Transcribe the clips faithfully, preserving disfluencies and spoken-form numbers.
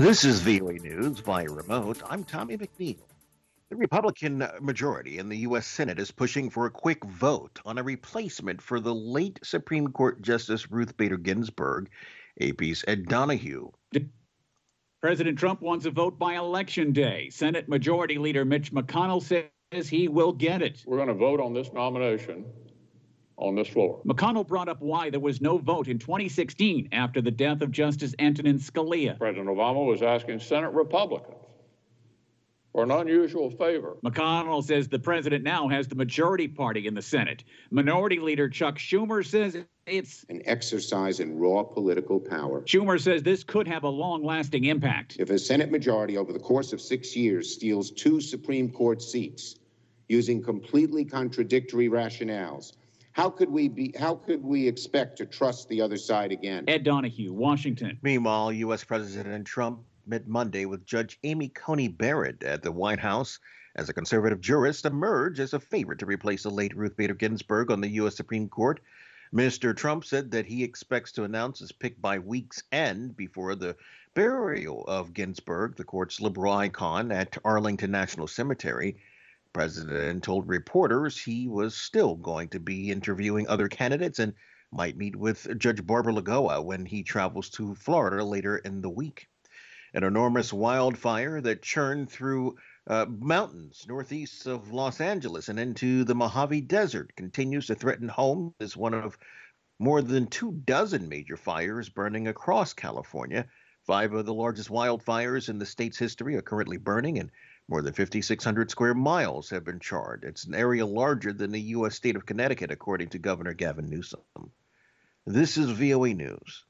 This is V O A News via remote. I'm Tommy McNeil. The Republican majority in the U S Senate is pushing for a quick vote on a replacement for the late Supreme Court Justice Ruth Bader Ginsburg. A P's Ed Donahue. President Trump wants a vote by Election Day. Senate Majority Leader Mitch McConnell says he will get it. We're going to vote on this nomination on this floor. McConnell brought up why there was no vote in twenty sixteen after the death of Justice Antonin Scalia. President Obama was asking Senate Republicans for an unusual favor. McConnell says the president now has the majority party in the Senate. Minority Leader Chuck Schumer says it's an exercise in raw political power. Schumer says this could have a long-lasting impact. If a Senate majority over the course of six years steals two Supreme Court seats using completely contradictory rationales, How could we be? How could we expect to trust the other side again? Ed Donahue, Washington. Meanwhile, U S. President Trump met Monday with Judge Amy Coney Barrett at the White House as a conservative jurist emerged as a favorite to replace the late Ruth Bader Ginsburg on the U S. Supreme Court. Mister Trump said that he expects to announce his pick by week's end before the burial of Ginsburg, the court's liberal icon, at Arlington National Cemetery. The president told reporters he was still going to be interviewing other candidates and might meet with Judge Barbara Lagoa when he travels to Florida later in the week. An enormous wildfire that churned through uh, mountains northeast of Los Angeles and into the Mojave Desert continues to threaten homes as one of more than two dozen major fires burning across California. Five of the largest wildfires in the state's history are currently burning, and more than five thousand six hundred square miles have been charred. It's an area larger than the U S state of Connecticut, according to Governor Gavin Newsom. This is V O A News.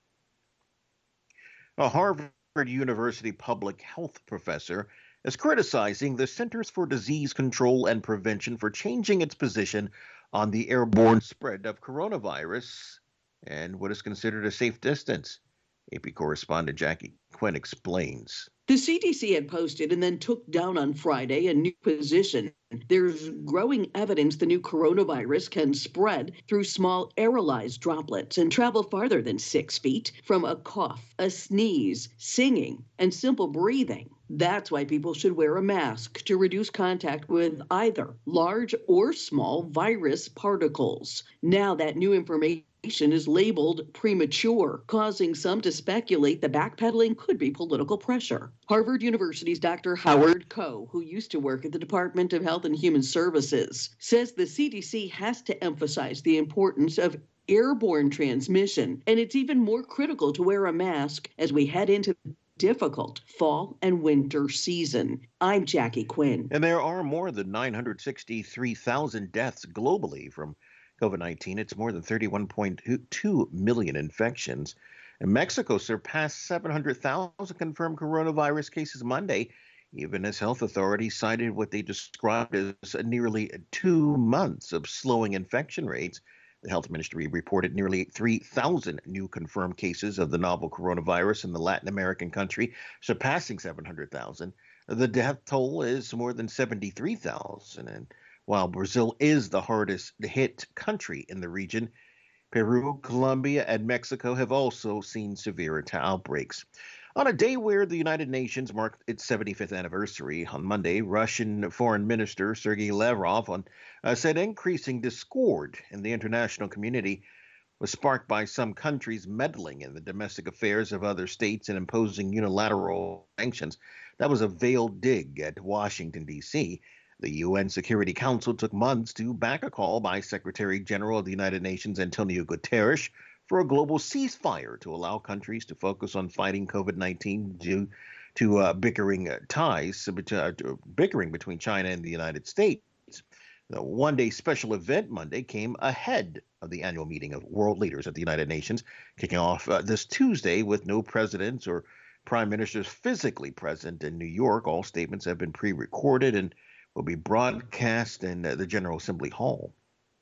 A Harvard University public health professor is criticizing the Centers for Disease Control and Prevention for changing its position on the airborne spread of coronavirus and what is considered a safe distance. A P correspondent Jackie Quinn explains. The C D C had posted and then took down on Friday a new position. There's growing evidence the new coronavirus can spread through small aerolized droplets and travel farther than six feet from a cough, a sneeze, singing, and simple breathing. That's why people should wear a mask to reduce contact with either large or small virus particles. Now that new information is labeled premature, causing some to speculate the backpedaling could be political pressure. Harvard University's Doctor Howard Koh, who used to work at the Department of Health and Human Services, says the C D C has to emphasize the importance of airborne transmission, and it's even more critical to wear a mask as we head into the difficult fall and winter season. I'm Jackie Quinn. And there are more than nine hundred sixty-three thousand deaths globally from COVID nineteen. It's more than thirty-one point two million infections. And Mexico surpassed seven hundred thousand confirmed coronavirus cases Monday, even as health authorities cited what they described as nearly two months of slowing infection rates. The health ministry reported nearly three thousand new confirmed cases of the novel coronavirus in the Latin American country, surpassing seven hundred thousand. The death toll is more than seventy-three thousand. And while Brazil is the hardest hit country in the region, Peru, Colombia, and Mexico have also seen severe outbreaks. On a day where the United Nations marked its seventy-fifth anniversary on Monday, Russian Foreign Minister Sergei Lavrov on, uh, said increasing discord in the international community was sparked by some countries meddling in the domestic affairs of other states and imposing unilateral sanctions. That was a veiled dig at Washington, D C The U N Security Council took months to back a call by Secretary General of the United Nations Antonio Guterres for a global ceasefire to allow countries to focus on fighting COVID nineteen due to uh, bickering uh, ties, uh, bickering between China and the United States. The one-day special event Monday came ahead of the annual meeting of world leaders at the United Nations, kicking off uh, this Tuesday with no presidents or prime ministers physically present in New York. All statements have been pre-recorded and will be broadcast in uh, the General Assembly Hall.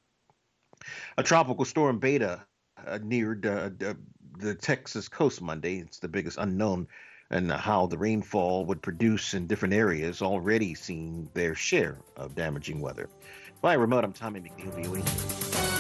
A tropical storm Beta uh, neared uh, the, the Texas coast Monday. It's the biggest unknown and how the rainfall would produce in different areas already seeing their share of damaging weather. By remote, I'm Tommy McNeil.